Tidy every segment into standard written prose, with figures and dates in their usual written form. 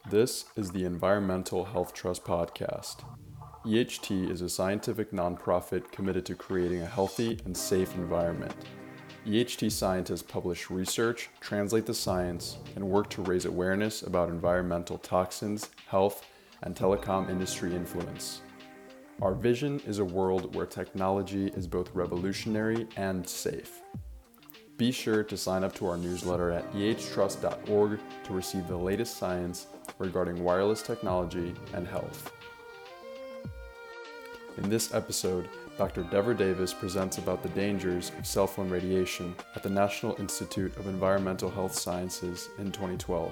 This is the Environmental Health Trust podcast. EHT is a scientific nonprofit committed to creating a healthy and safe environment. EHT scientists publish research, translate the science, and work to raise awareness about environmental toxins, health, and telecom industry influence. Our vision is a world where technology is both revolutionary and safe. Be sure to sign up to our newsletter at ehtrust.org to receive the latest science regarding wireless technology and health. In this episode, Dr. Dever Davis presents about the dangers of cell phone radiation at the National Institute of Environmental Health Sciences in 2012.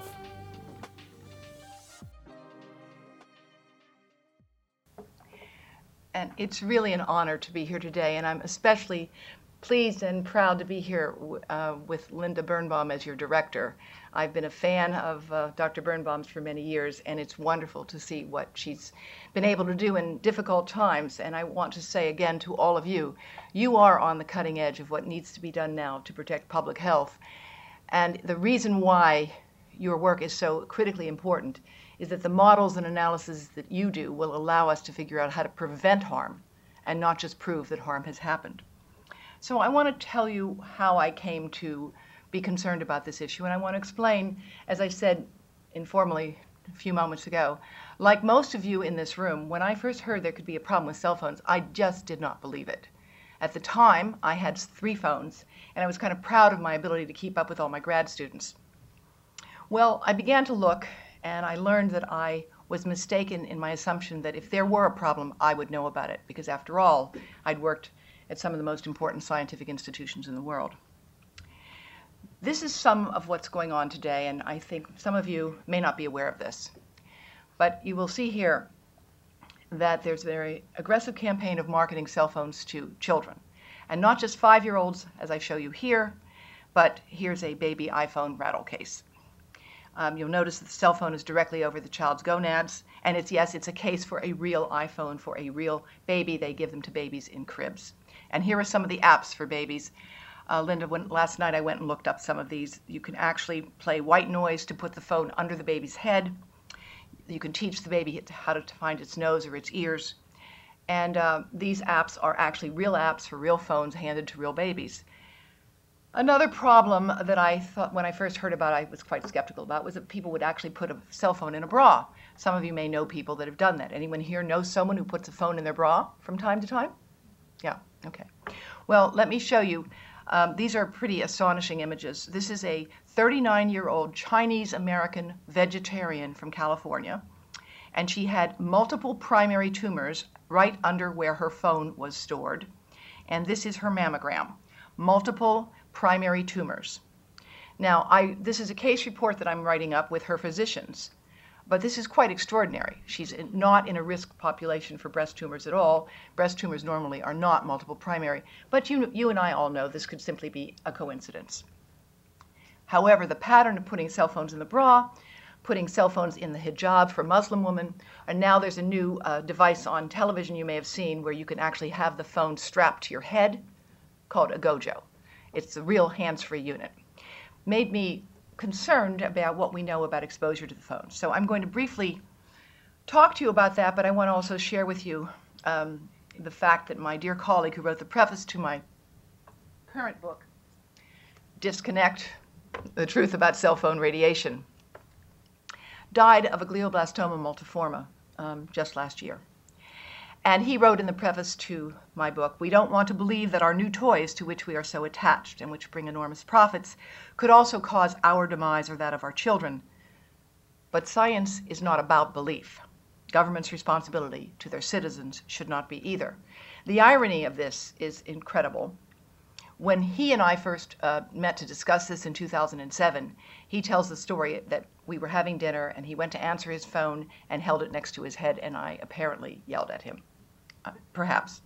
And it's really an honor to be here today, and I'm especially pleased and proud to be here with Linda Birnbaum as your director. I've been a fan of Dr. Birnbaum's for many years, and it's wonderful to see what she's been able to do in difficult times. And I want to say again to all of you, you are on the cutting edge of what needs to be done now to protect public health. And the reason why your work is so critically important is that the models and analysis that you do will allow us to figure out how to prevent harm and not just prove that harm has happened. So I want to tell you how I came to be concerned about this issue, and I want to explain, as I said informally a few moments ago, like most of you in this room, when I first heard there could be a problem with cell phones, I just did not believe it. At the time, I had 3 phones, and I was kind of proud of my ability to keep up with all my grad students. Well, I began to look, and I learned that I was mistaken in my assumption that if there were a problem, I would know about it, because after all, I'd worked at some of the most important scientific institutions in the world. This is some of what's going on today, and I think some of you may not be aware of this. But you will see here that there's a very aggressive campaign of marketing cell phones to children. And not just 5-year-olds, as I show you here, but here's a baby iPhone rattle case. You'll notice that the cell phone is directly over the child's gonads, and it's a case for a real iPhone for a real baby. They give them to babies in cribs. And here are some of the apps for babies. Linda, last night I went and looked up some of these. You can actually play white noise to put the phone under the baby's head. You can teach the baby how to find its nose or its ears. And these apps are actually real apps for real phones handed to real babies. Another problem that I thought when I first heard about, I was quite skeptical about, was that people would actually put a cell phone in a bra. Some of you may know people that have done that. Anyone here know someone who puts a phone in their bra from time to time? Yeah, okay. Well, let me show you. These are pretty astonishing images. This is a 39-year-old Chinese-American vegetarian from California, and she had multiple primary tumors right under where her phone was stored. And this is her mammogram. Multiple primary tumors. Now, this is a case report that I'm writing up with her physicians, but this is quite extraordinary. She's not in a risk population for breast tumors at all. Breast tumors normally are not multiple primary, but you and I all know this could simply be a coincidence. However, the pattern of putting cell phones in the bra, putting cell phones in the hijab for Muslim women, and now there's a new device on television you may have seen where you can actually have the phone strapped to your head, called a Gojo. It's a real hands-free unit. Made me concerned about what we know about exposure to the phone. So I'm going to briefly talk to you about that, but I want to also share with you the fact that my dear colleague who wrote the preface to my current book, Disconnect, The Truth About Cell Phone Radiation, died of a glioblastoma multiforme just last year. And he wrote in the preface to my book, "We don't want to believe that our new toys to which we are so attached and which bring enormous profits could also cause our demise or that of our children. But science is not about belief. Government's responsibility to their citizens should not be either." The irony of this is incredible. When he and I first met to discuss this in 2007, he tells the story that we were having dinner and he went to answer his phone and held it next to his head, and I apparently yelled at him. Perhaps.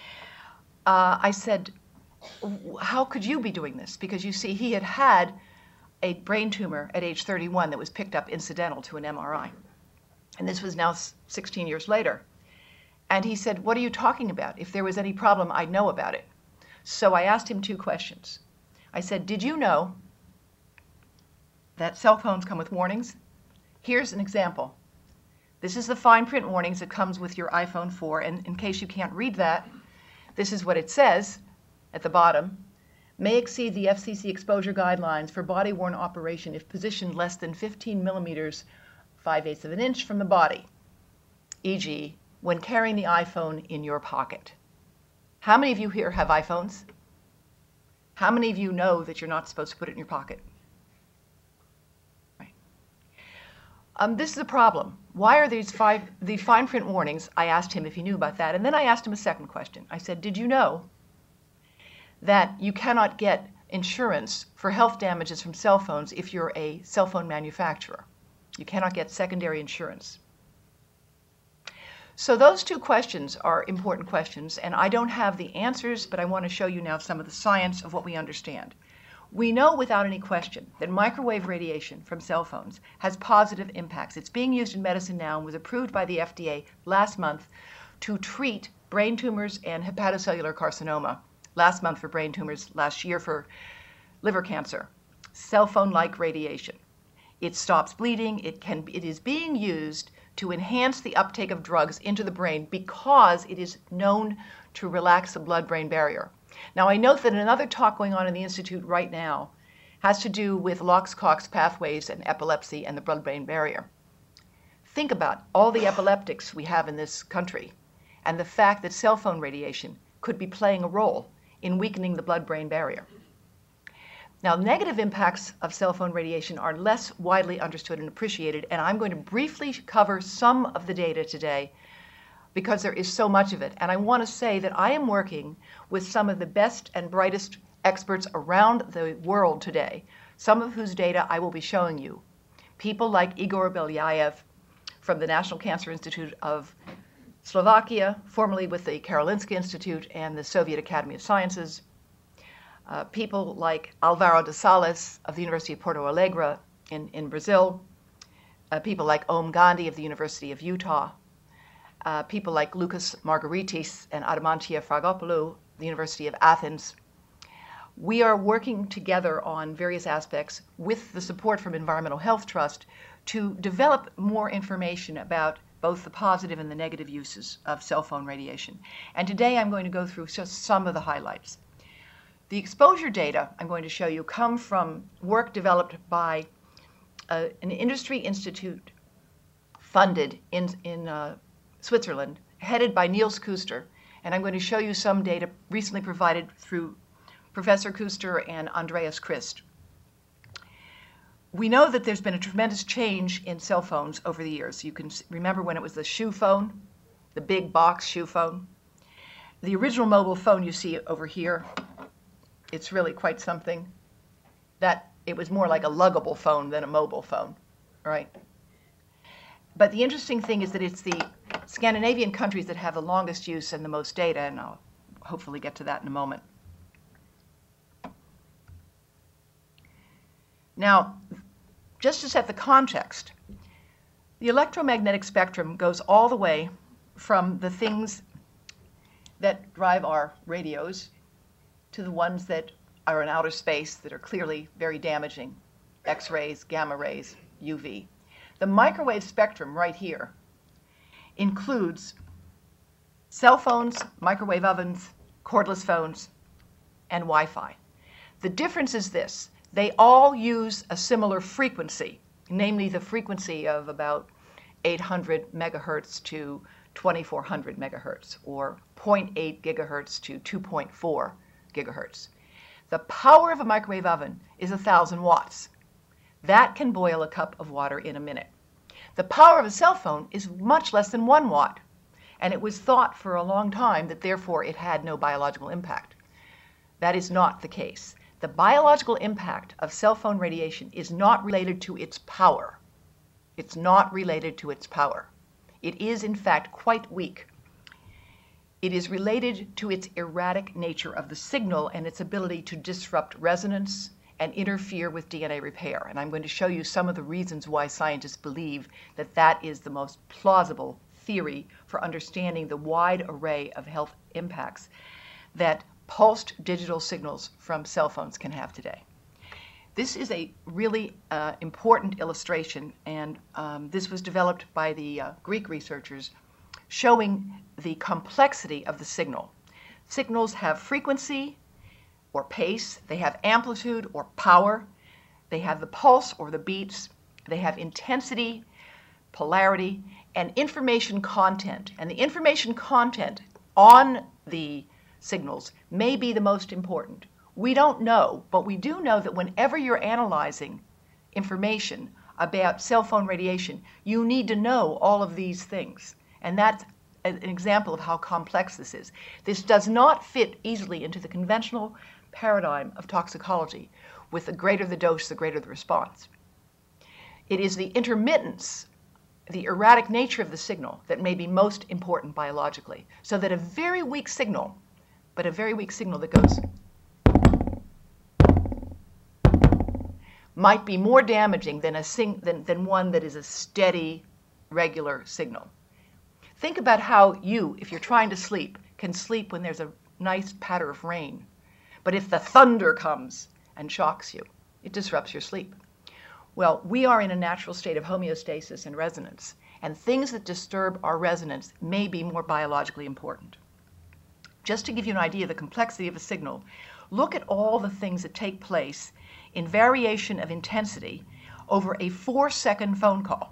I said, "How could you be doing this?" Because you see, he had had a brain tumor at age 31 that was picked up incidental to an MRI. And this was now 16 years later. And he said, "What are you talking about? If there was any problem, I'd know about it." So I asked him 2 questions. I said, "Did you know that cell phones come with warnings? Here's an example. This is the fine print warnings that comes with your iPhone 4, and in case you can't read that, this is what it says at the bottom. May exceed the FCC exposure guidelines for body-worn operation if positioned less than 15 millimeters, 5/8 of an inch from the body, e.g., when carrying the iPhone in your pocket. How many of you here have iPhones? How many of you know that you're not supposed to put it in your pocket? Right. This is a problem. Why are the fine print warnings? I asked him if he knew about that, and then I asked him a second question. I said, did you know that you cannot get insurance for health damages from cell phones if you're a cell phone manufacturer? You cannot get secondary insurance. So those two questions are important questions, and I don't have the answers, but I want to show you now some of the science of what we understand. We know without any question that microwave radiation from cell phones has positive impacts. It's being used in medicine now and was approved by the FDA last month to treat brain tumors and hepatocellular carcinoma. Last month for brain tumors, last year for liver cancer. Cell phone-like radiation. It stops bleeding. It is being used to enhance the uptake of drugs into the brain because it is known to relax the blood-brain barrier. Now, I note that another talk going on in the Institute right now has to do with LOX-COX pathways and epilepsy and the blood-brain barrier. Think about all the epileptics we have in this country and the fact that cell phone radiation could be playing a role in weakening the blood-brain barrier. Now, negative impacts of cell phone radiation are less widely understood and appreciated, and I'm going to briefly cover some of the data today because there is so much of it. And I want to say that I am working with some of the best and brightest experts around the world today, some of whose data I will be showing you. People like Igor Belyaev from the National Cancer Institute of Slovakia, formerly with the Karolinska Institute and the Soviet Academy of Sciences. People like Alvaro de Sales of the University of Porto Alegre in Brazil, people like Om Gandhi of the University of Utah, people like Lucas Margaritis and Adamantia Fragopoulou, the University of Athens. We are working together on various aspects with the support from Environmental Health Trust to develop more information about both the positive and the negative uses of cell phone radiation. And today I'm going to go through just some of the highlights. The exposure data I'm going to show you come from work developed by an industry institute funded in Switzerland, headed by Niels Kuster. And I'm going to show you some data recently provided through Professor Kuster and Andreas Christ. We know that there's been a tremendous change in cell phones over the years. You can remember when it was the shoe phone, the big box shoe phone. The original mobile phone you see over here, it's really quite something. That it was more like a luggable phone than a mobile phone, right? But the interesting thing is that it's the Scandinavian countries that have the longest use and the most data, and I'll hopefully get to that in a moment. Now, just to set the context, the electromagnetic spectrum goes all the way from the things that drive our radios to the ones that are in outer space that are clearly very damaging, X-rays, gamma rays, UV. The microwave spectrum right here includes cell phones, microwave ovens, cordless phones, and Wi-Fi. The difference is this: they all use a similar frequency, namely the frequency of about 800 megahertz to 2400 megahertz, or 0.8 gigahertz to 2.4 gigahertz. The power of a microwave oven is 1,000 watts. That can boil a cup of water in a minute. The power of a cell phone is much less than 1 watt, and it was thought for a long time that therefore it had no biological impact. That is not the case. The biological impact of cell phone radiation is not related to its power. It's not related to its power. It is, in fact, quite weak. It is related to its erratic nature of the signal and its ability to disrupt resonance and interfere with DNA repair. And I'm going to show you some of the reasons why scientists believe that that is the most plausible theory for understanding the wide array of health impacts that pulsed digital signals from cell phones can have today. This is a really important illustration, and this was developed by the Greek researchers, showing the complexity of the signal. Signals have frequency or pace, they have amplitude or power, they have the pulse or the beats, they have intensity, polarity, and information content. And the information content on the signals may be the most important. We don't know, but we do know that whenever you're analyzing information about cell phone radiation, you need to know all of these things. And that's an example of how complex this is. This does not fit easily into the conventional paradigm of toxicology. With the greater the dose, the greater the response. It is the intermittence, the erratic nature of the signal that may be most important biologically. So that a very weak signal, but a very weak signal that goes, might be more damaging than one that is a steady, regular signal. Think about how you, if you're trying to sleep, can sleep when there's a nice patter of rain. But if the thunder comes and shocks you, it disrupts your sleep. Well, we are in a natural state of homeostasis and resonance, and things that disturb our resonance may be more biologically important. Just to give you an idea of the complexity of a signal, look at all the things that take place in variation of intensity over a 4-second phone call.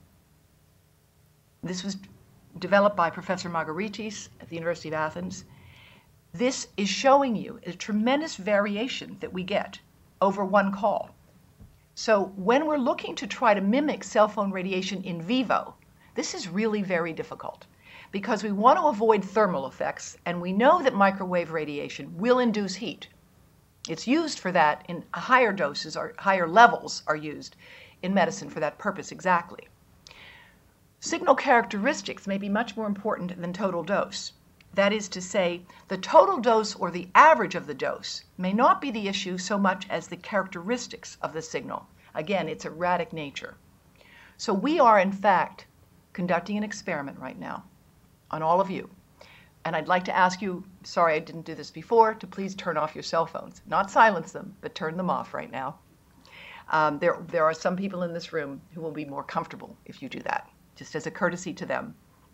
This was developed by Professor Margaritis at the University of Athens. This is showing you a tremendous variation that we get over one call. So when we're looking to try to mimic cell phone radiation in vivo, this is really very difficult because we want to avoid thermal effects, and we know that microwave radiation will induce heat. It's used for that in higher doses, or higher levels are used in medicine for that purpose exactly. Signal characteristics may be much more important than total dose. That is to say, the total dose or the average of the dose may not be the issue so much as the characteristics of the signal. Again, its erratic nature. So we are, in fact, conducting an experiment right now on all of you. And I'd like to ask you, sorry I didn't do this before, to please turn off your cell phones. Not silence them, but turn them off right now. There are some people in this room who will be more comfortable if you do that, just as a courtesy to them.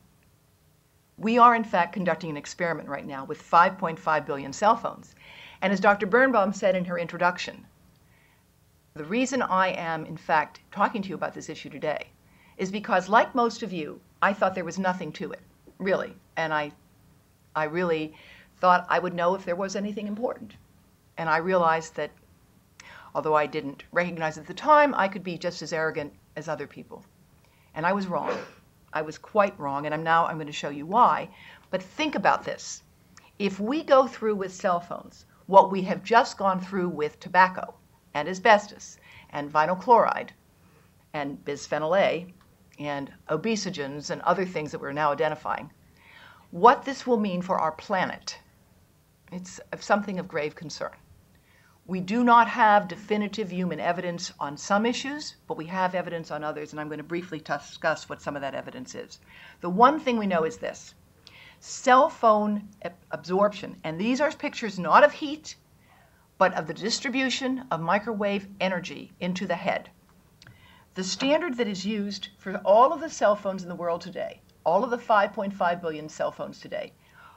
We are, in fact, conducting an experiment right now with 5.5 billion cell phones. And as Dr. Birnbaum said in her introduction, the reason I am, in fact, talking to you about this issue today is because, like most of you, I thought there was nothing to it, really. And I really thought I would know if there was anything important. And I realized that, although I didn't recognize at the time, I could be just as arrogant as other people. And I was wrong. I was quite wrong, and I'm going to show you why. But think about this. If we go through with cell phones what we have just gone through with tobacco and asbestos and vinyl chloride and bisphenol A and obesogens and other things that we're now identifying, what this will mean for our planet, it's something of grave concern. We do not have definitive human evidence on some issues, but we have evidence on others, and I'm going to briefly discuss what some of that evidence is. The one thing we know is this. Cell phone absorption, and these are pictures not of heat, but of the distribution of microwave energy into the head. The standard that is used for all of the cell phones in the world today, all of the 5.5 billion cell phones today,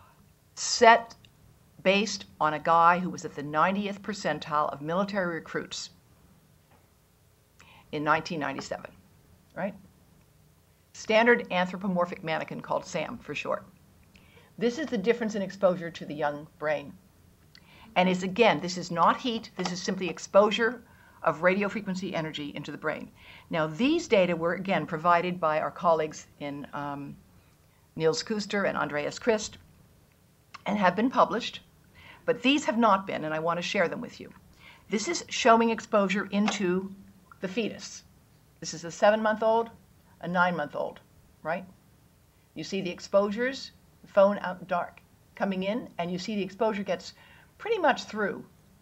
set based on a guy who was at the 90th percentile of military recruits in 1997, right? Standard anthropomorphic mannequin called SAM for short. This is the difference in exposure to the young brain. And is, again, this is not heat, this is simply exposure of radio frequency energy into the brain. Now, these data were, again, provided by our colleagues in Niels Kuster and Andreas Christ and have been published. But these have not been, and I want to share them with you. This is showing exposure into the fetus. This is a 7-month-old, a 9-month-old, right? You see the exposures, the phone out dark, coming in, and you see the exposure gets pretty much through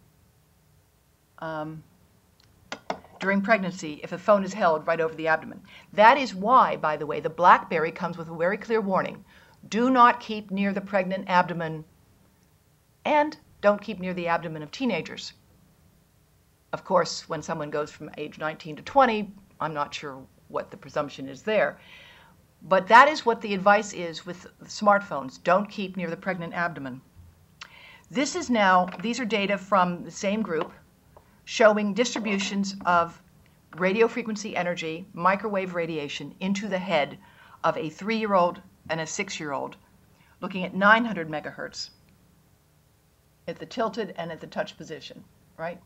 during pregnancy if the phone is held right over the abdomen. That is why, by the way, the BlackBerry comes with a very clear warning. Do not keep near the pregnant abdomen, and don't keep near the abdomen of teenagers. Of course, when someone goes from age 19 to 20, I'm not sure what the presumption is there. But that is what the advice is with smartphones. Don't keep near the pregnant abdomen. These are data from the same group showing distributions of radio frequency energy, microwave radiation, into the head of a 3-year-old and a 6-year-old, looking at 900 megahertz at the tilted and at the touch position, right?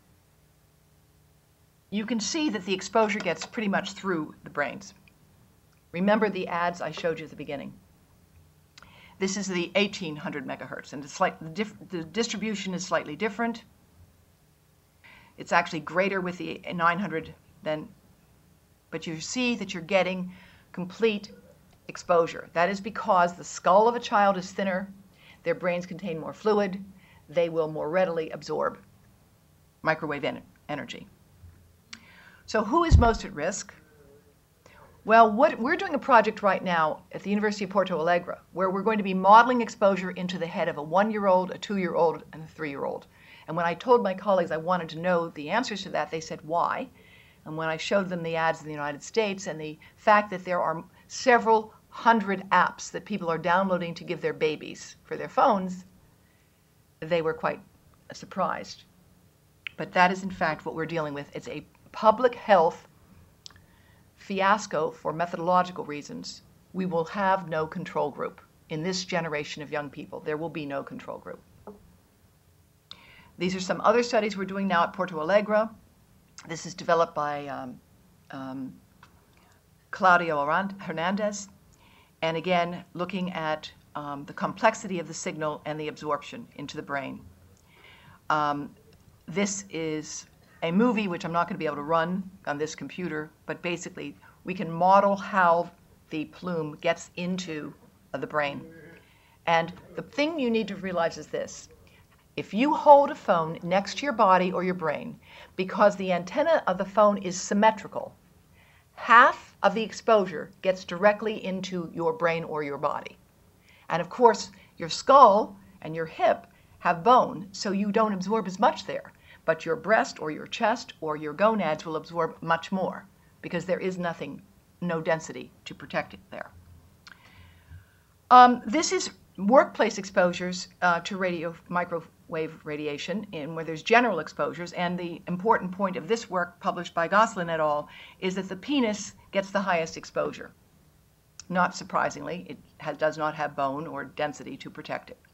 You can see that the exposure gets pretty much through the brains. Remember the ads I showed you at the beginning. This is the 1800 megahertz, and the distribution is slightly different. It's actually greater with the 900 but you see that you're getting complete exposure. That is because the skull of a child is thinner, their brains contain more fluid, they will more readily absorb microwave energy. So who is most at risk? Well, we're doing a project right now at the University of Porto Alegre where we're going to be modeling exposure into the head of a 1-year-old, a 2-year-old, and a 3-year-old. And when I told my colleagues I wanted to know the answers to that, they said, why? And when I showed them the ads in the United States and the fact that there are several hundred apps that people are downloading to give their babies for their phones, they were quite surprised. But that is in fact what we're dealing with. It's a public health fiasco for methodological reasons. We will have no control group. In this generation of young people, there will be no control group. These are some other studies we're doing now at Porto Alegre. This is developed by Claudio Hernandez, and again, looking at the complexity of the signal and the absorption into the brain. This is a movie which I'm not going to be able to run on this computer, but basically we can model how the plume gets into the brain. And the thing you need to realize is this. If you hold a phone next to your body or your brain, because the antenna of the phone is symmetrical, half of the exposure gets directly into your brain or your body. And of course, your skull and your hip have bone, so you don't absorb as much there. But your breast or your chest or your gonads will absorb much more because there is no density to protect it there. This is workplace exposures to microwave radiation where there's general exposures, and the important point of this work published by Gosselin et al. Is that the penis gets the highest exposure. Not surprisingly, it does not have bone or density to protect it.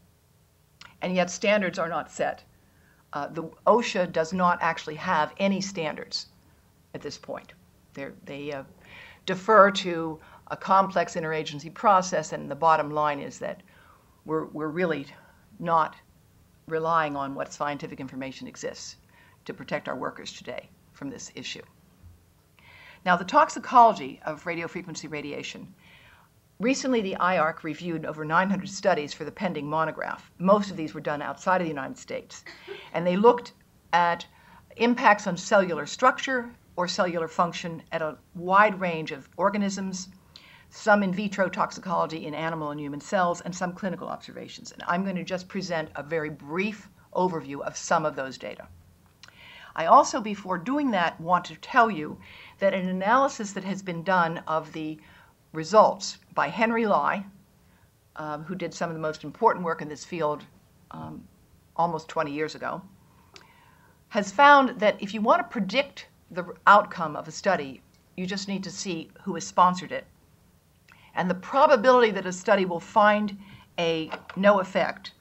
And yet standards are not set. The OSHA does not actually have any standards at this point. They defer to a complex interagency process, and the bottom line is that we're really not relying on what scientific information exists to protect our workers today from this issue. Now, the toxicology of radiofrequency radiation. Recently, the IARC reviewed over 900 studies for the pending monograph. Most of these were done outside of the United States. And they looked at impacts on cellular structure or cellular function at a wide range of organisms, some in vitro toxicology in animal and human cells, and some clinical observations. And I'm going to just present a very brief overview of some of those data. I also, before doing that, want to tell you that an analysis that has been done of the results by Henry Lai, who did some of the most important work in this field almost 20 years ago, has found that if you want to predict the outcome of a study, you just need to see who has sponsored it. And the probability that a study will find a no effect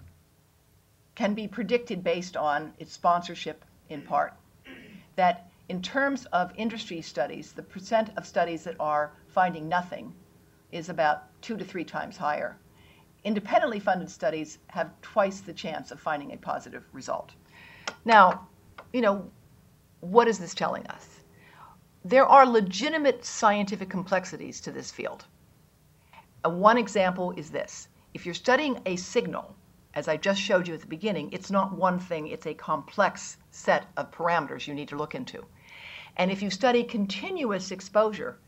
can be predicted based on its sponsorship in part. That in terms of industry studies, the percent of studies that are finding nothing is about 2 to 3 times higher. Independently funded studies have twice the chance of finding a positive result. Now, what is this telling us? There are legitimate scientific complexities to this field. One example is this. If you're studying a signal, as I just showed you at the beginning, it's not one thing, it's a complex set of parameters you need to look into. And if you study continuous exposure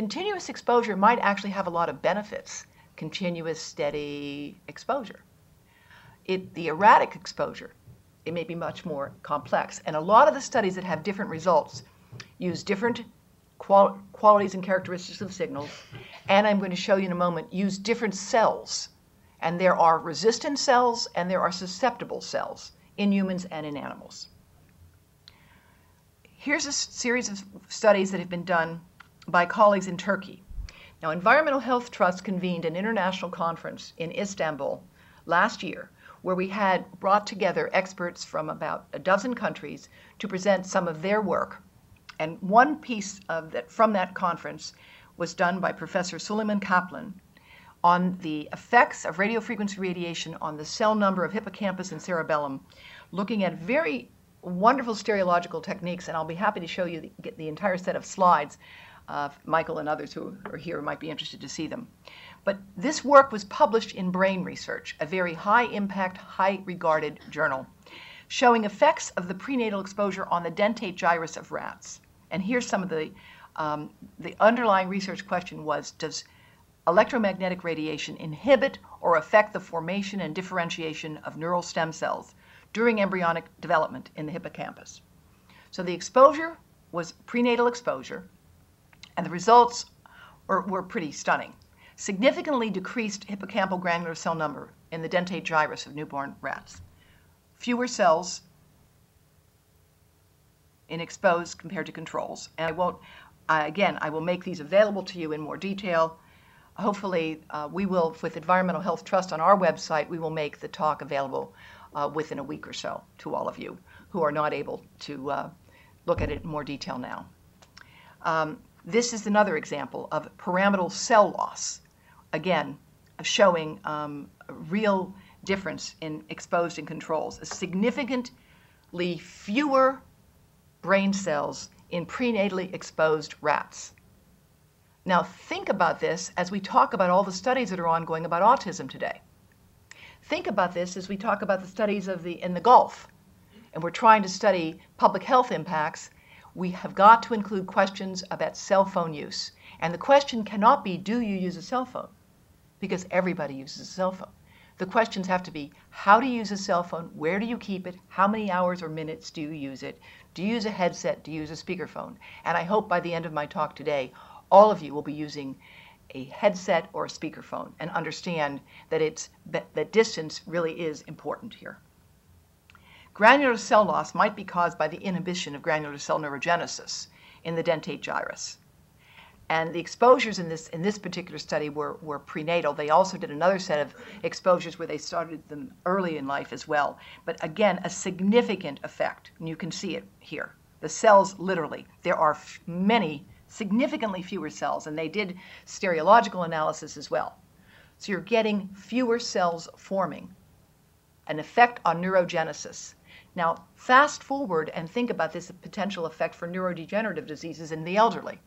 might actually have a lot of benefits. Continuous, steady exposure. The erratic exposure It may be much more complex. And a lot of the studies that have different results use different qualities and characteristics of signals, and I'm going to show you in a moment, use different cells. And there are resistant cells and there are susceptible cells in humans and in animals. Here's a series of studies that have been done by colleagues in Turkey. Now, Environmental Health Trust convened an international conference in Istanbul last year where we had brought together experts from about a dozen countries to present some of their work. And one piece of that from that conference was done by Professor Suleiman Kaplan on the effects of radiofrequency radiation on the cell number of hippocampus and cerebellum, looking at very wonderful stereological techniques, and I'll be happy to show you the entire set of slides. Michael and others who are here might be interested to see them. But this work was published in Brain Research, a very high-impact, high-regarded journal, showing effects of the prenatal exposure on the dentate gyrus of rats. And here's some of the underlying research question was, does electromagnetic radiation inhibit or affect the formation and differentiation of neural stem cells during embryonic development in the hippocampus? So the exposure was prenatal exposure, and the results were pretty stunning. Significantly decreased hippocampal granular cell number in the dentate gyrus of newborn rats. Fewer cells in exposed compared to controls. And I will make these available to you in more detail. Hopefully, we will, with Environmental Health Trust on our website, we will make the talk available within a week or so to all of you who are not able to look at it in more detail now. This is another example of pyramidal cell loss, again, showing a real difference in exposed and controls. Significantly fewer brain cells in prenatally exposed rats. Now think about this as we talk about all the studies that are ongoing about autism today. Think about this as we talk about the studies in the Gulf, and we're trying to study public health impacts. We have got to include questions about cell phone use. And the question cannot be, do you use a cell phone? Because everybody uses a cell phone. The questions have to be, how do you use a cell phone? Where do you keep it? How many hours or minutes do you use it? Do you use a headset? Do you use a speakerphone? And I hope by the end of my talk today, all of you will be using a headset or a speakerphone and understand that that distance really is important here. Granular cell loss might be caused by the inhibition of granular cell neurogenesis in the dentate gyrus. And the exposures in this particular study were prenatal. They also did another set of exposures where they started them early in life as well. But again, a significant effect, and you can see it here. The cells, literally, there are many, significantly fewer cells, and they did stereological analysis as well. So you're getting fewer cells forming, an effect on neurogenesis. Now, fast forward and think about this potential effect for neurodegenerative diseases in the elderly.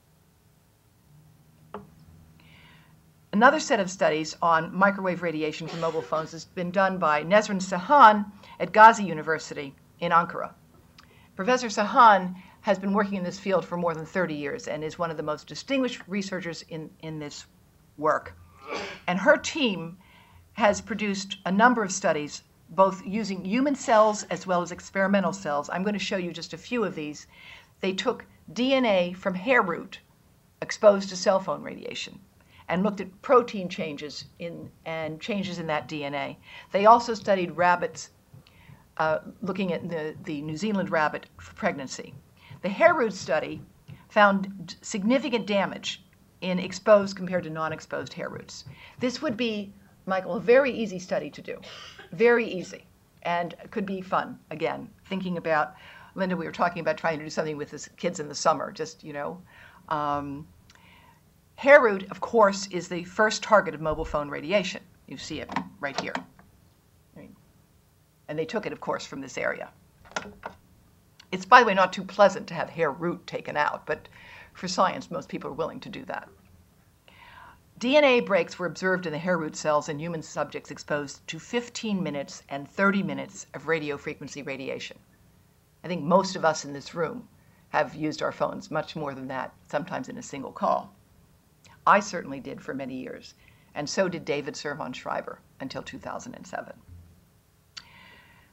Another set of studies on microwave radiation from mobile phones has been done by Nesrin Sahan at Gazi University in Ankara. Professor Sahan has been working in this field for more than 30 years and is one of the most distinguished researchers in this work. And her team has produced a number of studies, both using human cells as well as experimental cells. I'm going to show you just a few of these. They took DNA from hair root exposed to cell phone radiation and looked at protein changes and changes in that DNA. They also studied rabbits, looking at the New Zealand rabbit for pregnancy. The hair root study found significant damage in exposed compared to non-exposed hair roots. This would be, Michael, a very easy study to do, very easy, and could be fun. Again, thinking about, Linda, we were talking about trying to do something with the kids in the summer, just, you know. Hair root, of course, is the first target of mobile phone radiation. You see it right here. And they took it, of course, from this area. It's, by the way, not too pleasant to have hair root taken out, but for science, most people are willing to do that. DNA breaks were observed in the hair root cells in human subjects exposed to 15 minutes and 30 minutes of radiofrequency radiation. I think most of us in this room have used our phones much more than that, sometimes in a single call. I certainly did for many years, and so did David Servan-Schreiber until 2007.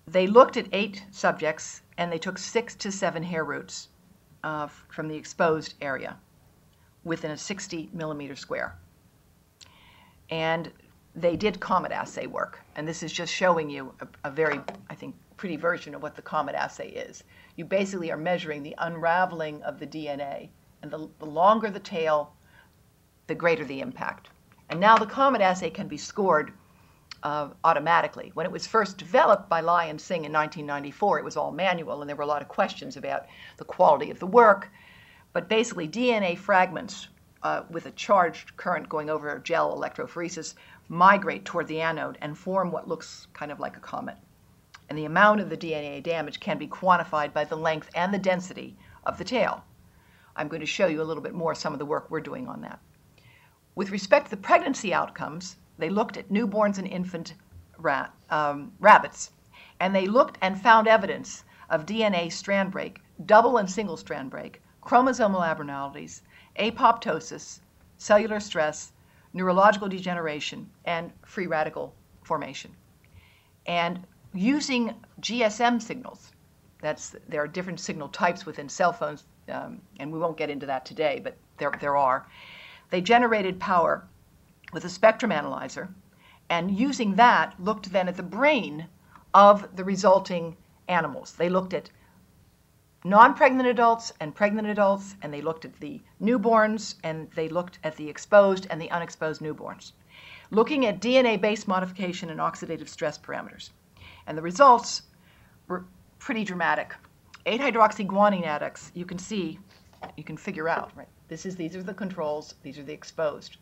They looked at 8 subjects, and they took 6 to 7 hair roots from the exposed area within a 60 millimeter square. And they did COMET assay work, and this is just showing you a very, I think, pretty version of what the COMET assay is. You basically are measuring the unraveling of the DNA, and the longer the tail, the greater the impact. And now the COMET assay can be scored automatically. When it was first developed by Lai and Singh in 1994, it was all manual, and there were a lot of questions about the quality of the work. But basically, DNA fragments with a charged current going over gel electrophoresis migrate toward the anode and form what looks kind of like a comet. And the amount of the DNA damage can be quantified by the length and the density of the tail. I'm going to show you a little bit more some of the work we're doing on that. With respect to the pregnancy outcomes, they looked at newborns and infant rabbits, and they looked and found evidence of DNA strand break, double and single strand break, chromosomal abnormalities, apoptosis, cellular stress, neurological degeneration, and free radical formation. And using GSM signals, there are different signal types within cell phones, and we won't get into that today, but there are. They generated power with a spectrum analyzer, and using that, looked then at the brain of the resulting animals. They looked at non-pregnant adults and pregnant adults, and they looked at the newborns, and they looked at the exposed and the unexposed newborns, looking at DNA base modification and oxidative stress parameters. And the results were pretty dramatic. 8-hydroxyguanine adducts, you can see, you can figure out, right? These are the controls, these are the exposed.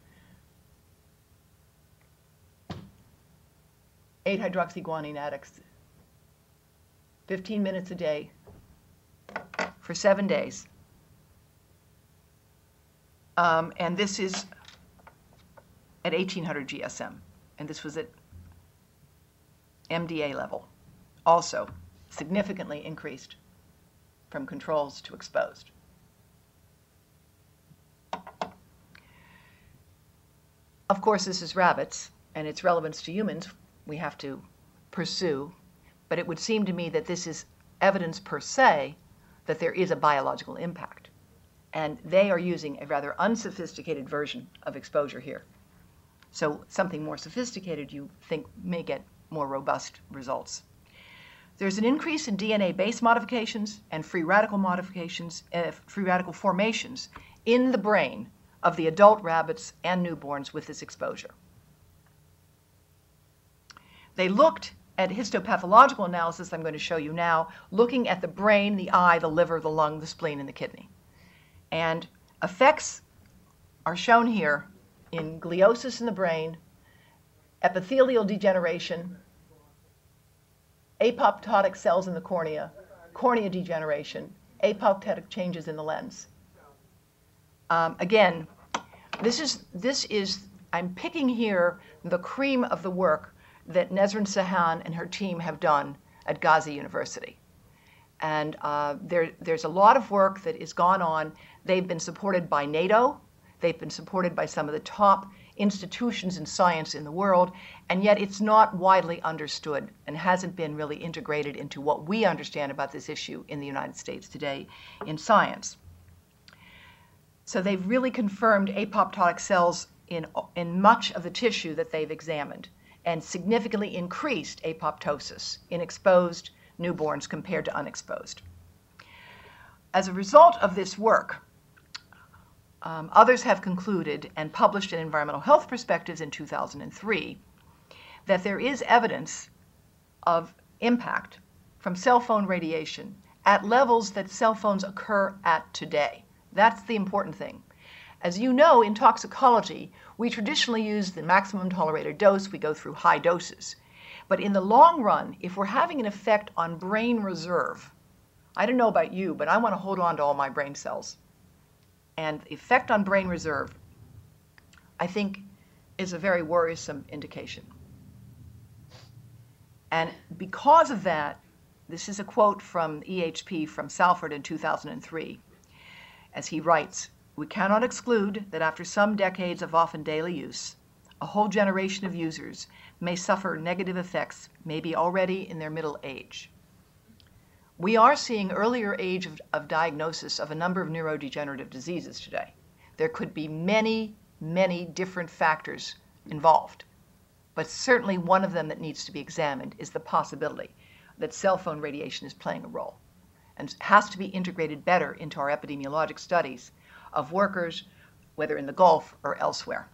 8-hydroxyguanine adducts, 15 minutes a day for 7 days. And this is at 1800 GSM, and this was at MDA level, also significantly increased from controls to exposed. Of course, this is rabbits, and its relevance to humans we have to pursue, but it would seem to me that this is evidence per se that there is a biological impact. And they are using a rather unsophisticated version of exposure here. So something more sophisticated you think may get more robust results. There's an increase in DNA base modifications and free radical modifications, free radical formations in the brain of the adult rabbits and newborns with this exposure. They looked at histopathological analysis I'm going to show you now, looking at the brain, the eye, the liver, the lung, the spleen, and the kidney. And effects are shown here in gliosis in the brain, epithelial degeneration, apoptotic cells in the cornea, cornea degeneration, apoptotic changes in the lens. Again, this is, I'm picking here the cream of the work that Nesrin Sahan and her team have done at Gazi University. And there's a lot of work that has gone on. They've been supported by NATO. They've been supported by some of the top institutions in science in the world, and yet it's not widely understood and hasn't been really integrated into what we understand about this issue in the United States today in science. So they've really confirmed apoptotic cells in much of the tissue that they've examined, and significantly increased apoptosis in exposed newborns compared to unexposed. As a result of this work, others have concluded and published in Environmental Health Perspectives in 2003 that there is evidence of impact from cell phone radiation at levels that cell phones occur at today. That's the important thing. As you know, in toxicology, we traditionally use the maximum tolerated dose. We go through high doses. But in the long run, if we're having an effect on brain reserve, I don't know about you, but I want to hold on to all my brain cells. And the effect on brain reserve, I think, is a very worrisome indication. And because of that, this is a quote from EHP from Salford in 2003, as he writes, "We cannot exclude that after some decades of often daily use, a whole generation of users may suffer negative effects, maybe already in their middle age. We are seeing earlier age of diagnosis of a number of neurodegenerative diseases today. There could be many, many different factors involved, but certainly one of them that needs to be examined is the possibility that cell phone radiation is playing a role and has to be integrated better into our epidemiologic studies of workers, whether in the Gulf or elsewhere.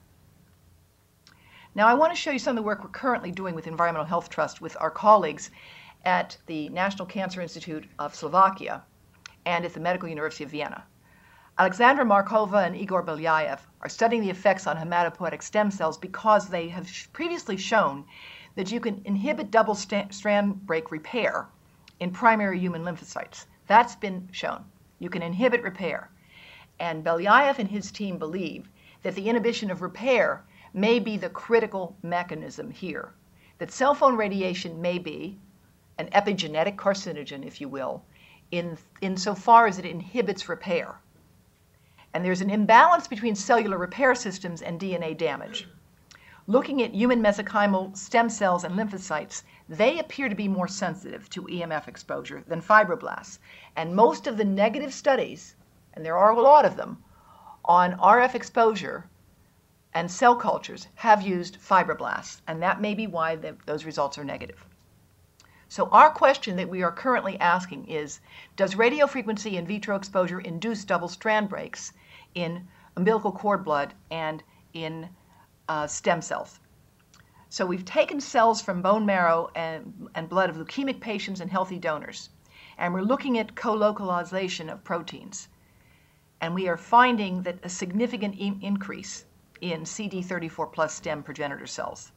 Now, I want to show you some of the work we're currently doing with Environmental Health Trust with our colleagues at the National Cancer Institute of Slovakia and at the Medical University of Vienna. Alexandra Markova and Igor Belyaev are studying the effects on hematopoietic stem cells because they have previously shown that you can inhibit double-strand break repair in primary human lymphocytes. That's been shown. You can inhibit repair. And Belyaev and his team believe that the inhibition of repair may be the critical mechanism here, that cell phone radiation may be an epigenetic carcinogen, if you will, insofar as it inhibits repair. And there's an imbalance between cellular repair systems and DNA damage. Looking at human mesenchymal stem cells and lymphocytes, they appear to be more sensitive to EMF exposure than fibroblasts. And most of the negative studies, and there are a lot of them, on RF exposure and cell cultures have used fibroblasts, and that may be why those results are negative. So our question that we are currently asking is, does radiofrequency in vitro exposure induce double-strand breaks in umbilical cord blood and in stem cells? So we've taken cells from bone marrow and blood of leukemic patients and healthy donors, and we're looking at co-localization of proteins. And we are finding that a significant increase in CD34 plus stem progenitor cells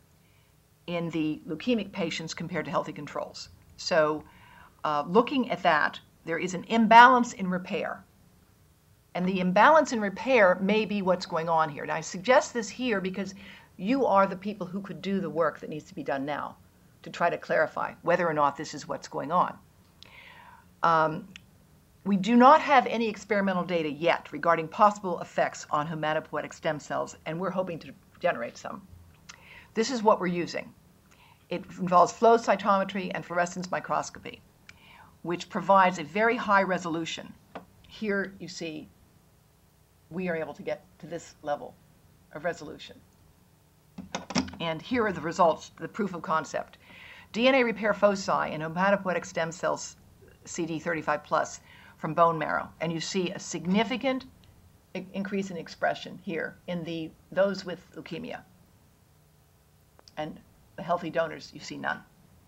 in the leukemic patients compared to healthy controls. So looking at that, there is an imbalance in repair. And the imbalance in repair may be what's going on here. And I suggest this here because you are the people who could do the work that needs to be done now to try to clarify whether or not this is what's going on. We do not have any experimental data yet regarding possible effects on hematopoietic stem cells, and we're hoping to generate some. This is what we're using. It involves flow cytometry and fluorescence microscopy, which provides a very high resolution. Here you see we are able to get to this level of resolution. And here are the results, the proof of concept. DNA repair foci in hematopoietic stem cells CD35 plus from bone marrow, and you see a significant increase in expression here in those with leukemia. And the healthy donors, you see none.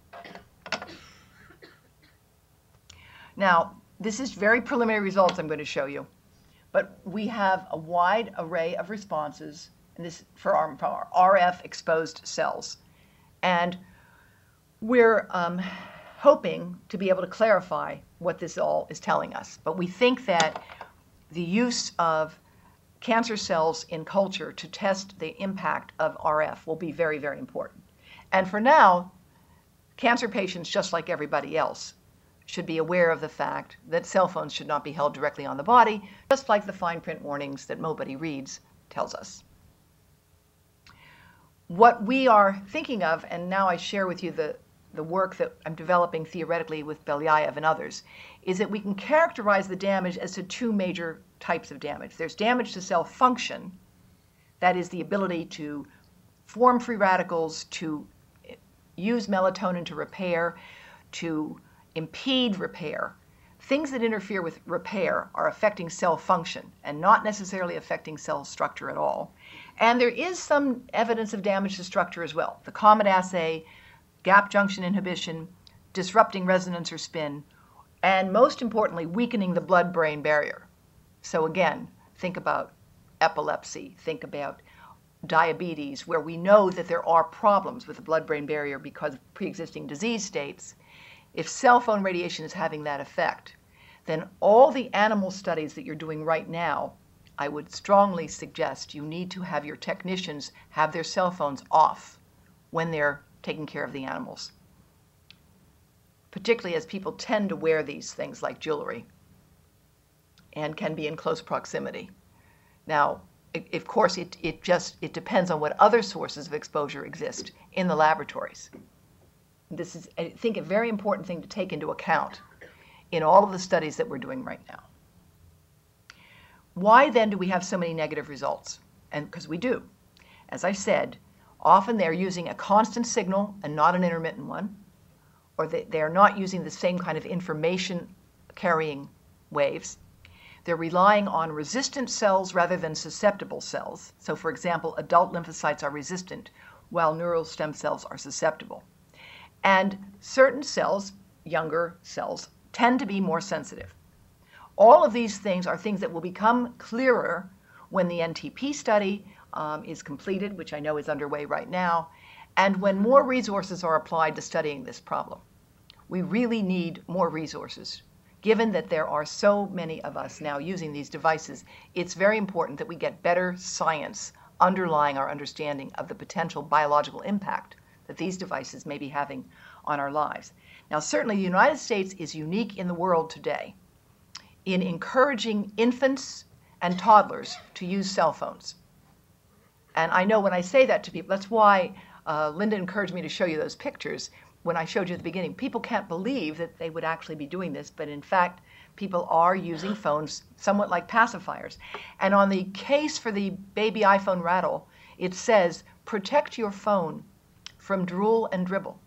Now, this is very preliminary results I'm going to show you, but we have a wide array of responses, and this for our RF exposed cells. And we're hoping to be able to clarify what this all is telling us. But we think that the use of cancer cells in culture to test the impact of RF will be very, very important. And for now, cancer patients, just like everybody else, should be aware of the fact that cell phones should not be held directly on the body, just like the fine print warnings that nobody reads tells us. What we are thinking of, and now I share with you the work that I'm developing theoretically with Belyaev and others, is that we can characterize the damage as to two major types of damage. There's damage to cell function, that is the ability to form free radicals, to use melatonin to repair, to impede repair. Things that interfere with repair are affecting cell function and not necessarily affecting cell structure at all. And there is some evidence of damage to structure as well. The COMET assay, gap junction inhibition, disrupting resonance or spin, and most importantly, weakening the blood-brain barrier. So again, think about epilepsy, think about diabetes, where we know that there are problems with the blood-brain barrier because of pre-existing disease states. If cell phone radiation is having that effect, then all the animal studies that you're doing right now, I would strongly suggest you need to have your technicians have their cell phones off when they're taking care of the animals, particularly as people tend to wear these things like jewelry and can be in close proximity. Now, Of course, it depends on what other sources of exposure exist in the laboratories. This is, I think, a very important thing to take into account in all of the studies that we're doing right now. Why then do we have so many negative results? And because we do. As I said, often they're using a constant signal and not an intermittent one, or they're not using the same kind of information carrying waves. They're relying on resistant cells rather than susceptible cells. So for example, adult lymphocytes are resistant while neural stem cells are susceptible. And certain cells, younger cells, tend to be more sensitive. All of these things are things that will become clearer when the NTP study is completed, which I know is underway right now, and when more resources are applied to studying this problem. We really need more resources. Given that there are so many of us now using these devices, it's very important that we get better science underlying our understanding of the potential biological impact that these devices may be having on our lives. Now, certainly the United States is unique in the world today in encouraging infants and toddlers to use cell phones. And I know when I say that to people, that's why Linda encouraged me to show you those pictures. When I showed you at the beginning, people can't believe that they would actually be doing this, but in fact, people are using phones somewhat like pacifiers. And on the case for the baby iPhone rattle, it says, protect your phone from drool and dribble.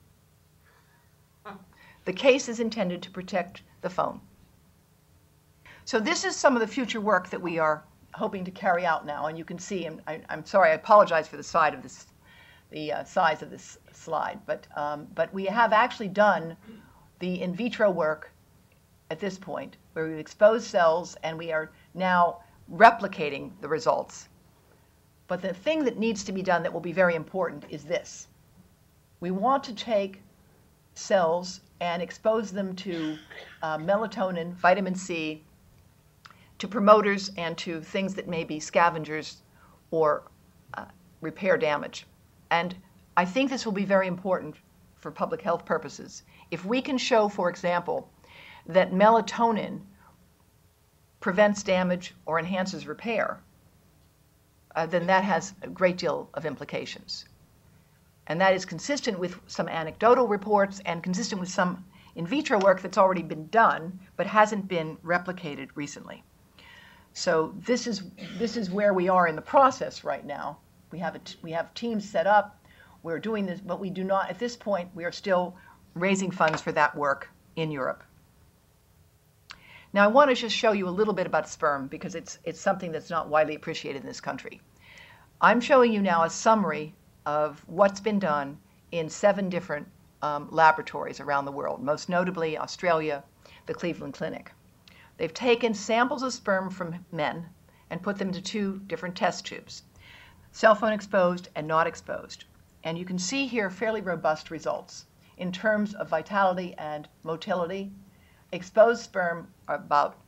The case is intended to protect the phone. So this is some of the future work that we are hoping to carry out now, and you can see, and I'm sorry, I apologize for the size of this slide, but we have actually done the in vitro work at this point, where we've exposed cells and we are now replicating the results. But the thing that needs to be done that will be very important is this. We want to take cells and expose them to melatonin, vitamin C, to promoters and to things that may be scavengers or repair damage. And I think this will be very important for public health purposes. If we can show, for example, that melatonin prevents damage or enhances repair, then that has a great deal of implications. And that is consistent with some anecdotal reports and consistent with some in vitro work that's already been done but hasn't been replicated recently. So this is where we are in the process right now. We have teams set up. We're doing this, but we do not, at this point, we are still raising funds for that work in Europe. Now, I want to just show you a little bit about sperm because it's something that's not widely appreciated in this country. I'm showing you now a summary of what's been done in 7 different laboratories around the world, most notably Australia, the Cleveland Clinic. They've taken samples of sperm from men and put them into 2 different test tubes, cell phone exposed and not exposed. And you can see here fairly robust results in terms of vitality and motility. Exposed sperm are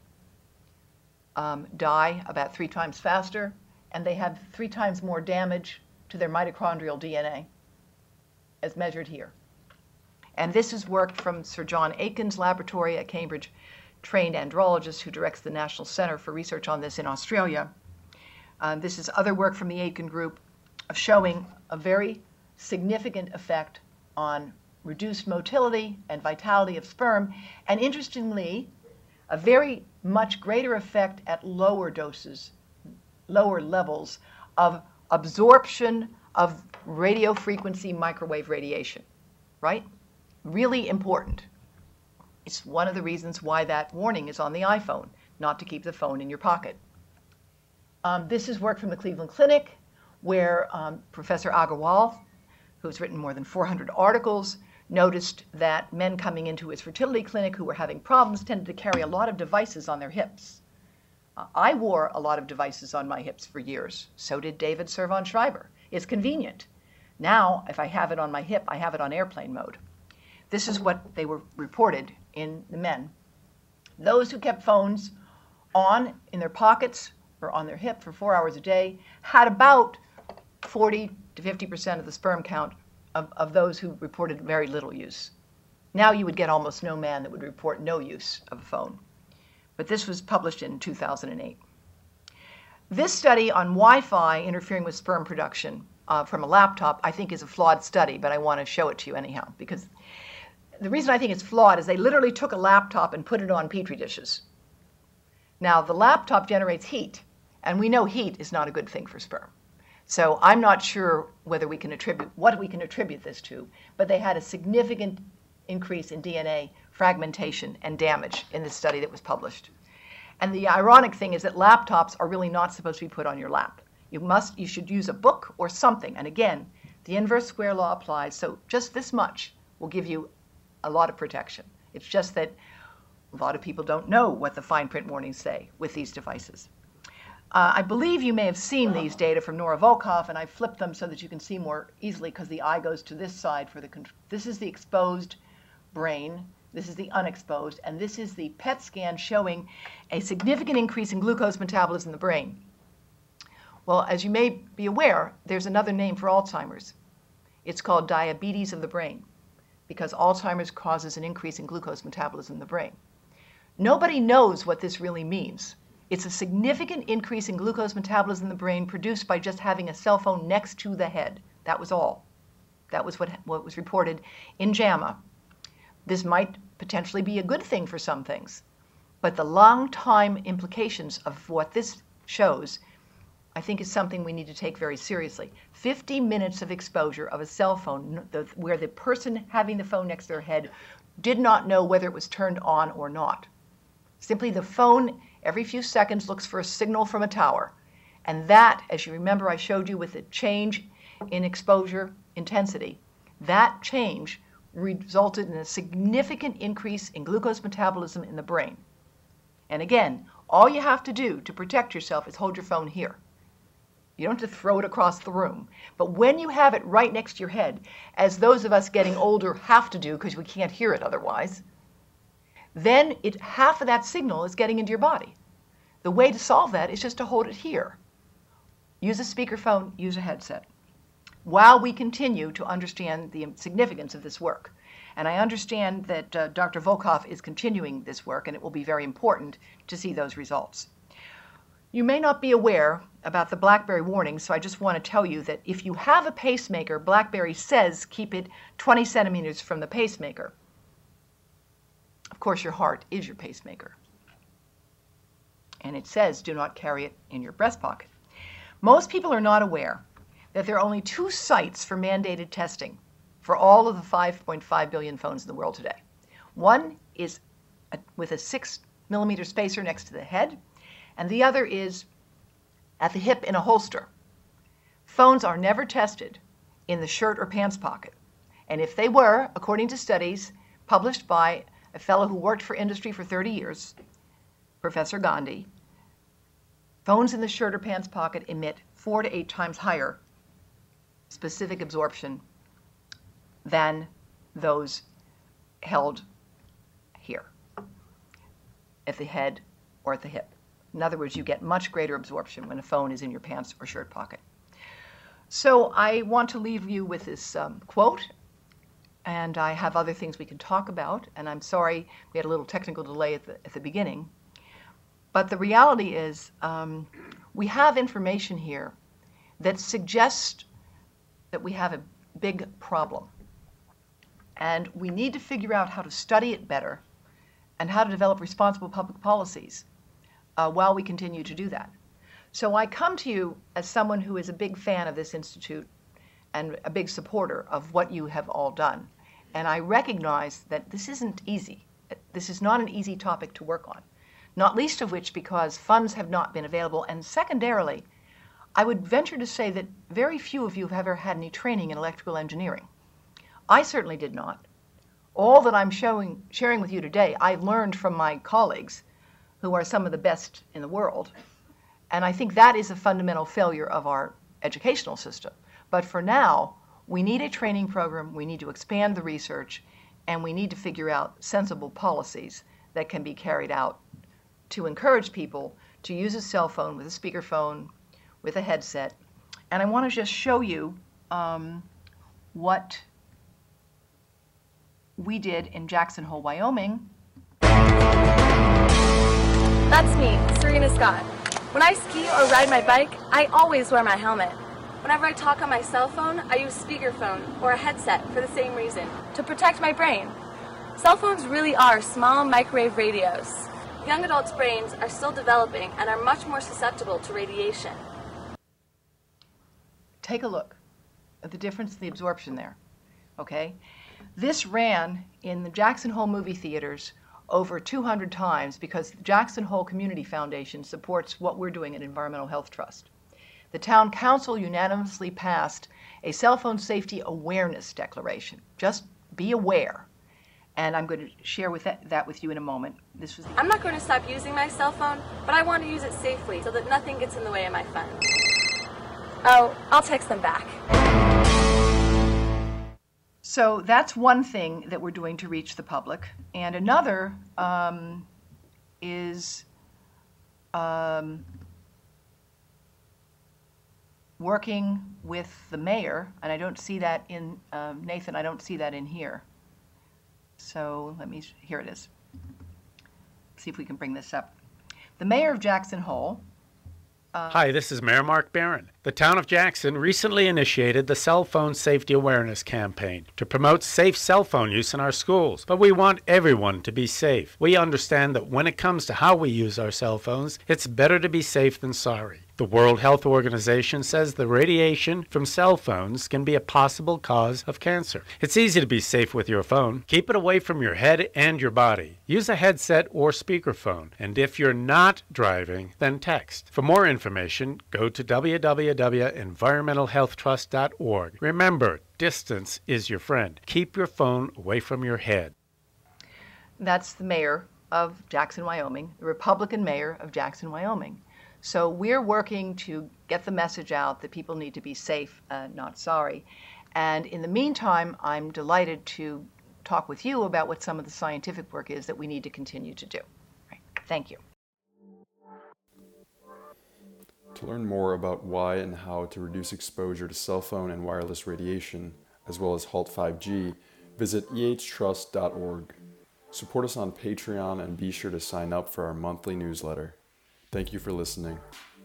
die about 3 times faster, and they have 3 times more damage to their mitochondrial DNA, as measured here. And this is work from Sir John Aiken's laboratory at Cambridge, trained andrologist who directs the National Center for Research on this in Australia. This is other work from the Aiken group of showing a very significant effect on reduced motility and vitality of sperm, and interestingly, a very much greater effect at lower doses, lower levels of absorption of radio frequency microwave radiation, right? Really important. It's one of the reasons why that warning is on the iPhone, not to keep the phone in your pocket. This is work from the Cleveland Clinic, where Professor Agarwal, who's written more than 400 articles, noticed that men coming into his fertility clinic who were having problems tended to carry a lot of devices on their hips. I wore a lot of devices on my hips for years. So did David Servan-Schreiber. It's convenient. Now, if I have it on my hip, I have it on airplane mode. This is what they were reported in the men. Those who kept phones on in their pockets or on their hip for 4 hours a day had about 40 to 50% of the sperm count of those who reported very little use. Now you would get almost no man that would report no use of a phone. But this was published in 2008. This study on Wi-Fi interfering with sperm production from a laptop, I think is a flawed study, but I want to show it to you anyhow, because the reason I think it's flawed is they literally took a laptop and put it on Petri dishes. Now, the laptop generates heat, and we know heat is not a good thing for sperm. So I'm not sure whether we can attribute what we can attribute this to, but they had a significant increase in DNA fragmentation and damage in this study that was published. And the ironic thing is that laptops are really not supposed to be put on your lap. You should use a book or something. And again, the inverse square law applies, so just this much will give you a lot of protection. It's just that a lot of people don't know what the fine print warnings say with these devices. I believe you may have seen these data from Nora Volkow, and I flipped them so that you can see more easily because the eye goes to this side for the control. This is the exposed brain, this is the unexposed, and this is the PET scan showing a significant increase in glucose metabolism in the brain. Well, as you may be aware, there's another name for Alzheimer's. It's called diabetes of the brain, because Alzheimer's causes an increase in glucose metabolism in the brain. Nobody knows what this really means. It's a significant increase in glucose metabolism in the brain produced by just having a cell phone next to the head. That was all. That was what was reported in JAMA. This might potentially be a good thing for some things, but the long-time implications of what this shows, I think, is something we need to take very seriously. 50 minutes of exposure of a cell phone where the person having the phone next to their head did not know whether it was turned on or not. Simply the phone every few seconds looks for a signal from a tower. And that, as you remember, I showed you with the change in exposure intensity, that change resulted in a significant increase in glucose metabolism in the brain. And again, all you have to do to protect yourself is hold your phone here. You don't have to throw it across the room. But when you have it right next to your head, as those of us getting older have to do because we can't hear it otherwise, then half of that signal is getting into your body. The way to solve that is just to hold it here. Use a speakerphone, use a headset, while we continue to understand the significance of this work. And I understand that Dr. Volkow is continuing this work, and it will be very important to see those results. You may not be aware about the BlackBerry warning, so I just want to tell you that if you have a pacemaker, BlackBerry says keep it 20 centimeters from the pacemaker. Of course, your heart is your pacemaker. And it says do not carry it in your breast pocket. Most people are not aware that there are only 2 sites for mandated testing for all of the 5.5 billion phones in the world today. One is with a 6mm spacer next to the head, and the other is at the hip in a holster. Phones are never tested in the shirt or pants pocket. And if they were, according to studies published by a fellow who worked for industry for 30 years, Professor Gandhi, phones in the shirt or pants pocket emit 4 to 8 times higher specific absorption than those held here at the head or at the hip. In other words, you get much greater absorption when a phone is in your pants or shirt pocket. So I want to leave you with this quote, and I have other things we can talk about, and I'm sorry we had a little technical delay at the beginning. But the reality is we have information here that suggests that we have a big problem. And we need to figure out how to study it better and how to develop responsible public policies while we continue to do that. So I come to you as someone who is a big fan of this institute and a big supporter of what you have all done. And I recognize that this isn't easy. This is not an easy topic to work on, not least of which because funds have not been available. And secondarily, I would venture to say that very few of you have ever had any training in electrical engineering. I certainly did not. All that I'm sharing with you today, I learned from my colleagues who are some of the best in the world. And I think that is a fundamental failure of our educational system. But for now, we need a training program, we need to expand the research, and we need to figure out sensible policies that can be carried out to encourage people to use a cell phone with a speakerphone, with a headset. And I want to just show you what we did in Jackson Hole, Wyoming. That's me, Serena Scott. When I ski or ride my bike, I always wear my helmet. Whenever I talk on my cell phone, I use speakerphone or a headset for the same reason, to protect my brain. Cell phones really are small microwave radios. Young adults' brains are still developing and are much more susceptible to radiation. Take a look at the difference in the absorption there, okay? This ran in the Jackson Hole movie theaters over 200 times because the Jackson Hole Community Foundation supports what we're doing at Environmental Health Trust. The town council unanimously passed a cell phone safety awareness declaration. Just be aware. And I'm going to share that with you in a moment. I'm not going to stop using my cell phone, but I want to use it safely so that nothing gets in the way of my fun. Oh, I'll text them back. So that's one thing that we're doing to reach the public. And another is working with the mayor, and I don't see that in, Nathan, I don't see that in here. So here it is. See if we can bring this up. The mayor of Jackson Hole. Hi, this is Mayor Mark Barron. The town of Jackson recently initiated the Cell Phone Safety Awareness Campaign to promote safe cell phone use in our schools. But we want everyone to be safe. We understand that when it comes to how we use our cell phones, it's better to be safe than sorry. The World Health Organization says the radiation from cell phones can be a possible cause of cancer. It's easy to be safe with your phone. Keep it away from your head and your body. Use a headset or speakerphone. And if you're not driving, then text. For more information, go to www.environmentalhealthtrust.org. Remember, distance is your friend. Keep your phone away from your head. That's the mayor of Jackson, Wyoming, the Republican mayor of Jackson, Wyoming. So we're working to get the message out that people need to be safe, not sorry. And in the meantime, I'm delighted to talk with you about what some of the scientific work is that we need to continue to do. Right. Thank you. To learn more about why and how to reduce exposure to cell phone and wireless radiation, as well as HALT 5G, visit ehtrust.org. Support us on Patreon and be sure to sign up for our monthly newsletter. Thank you for listening.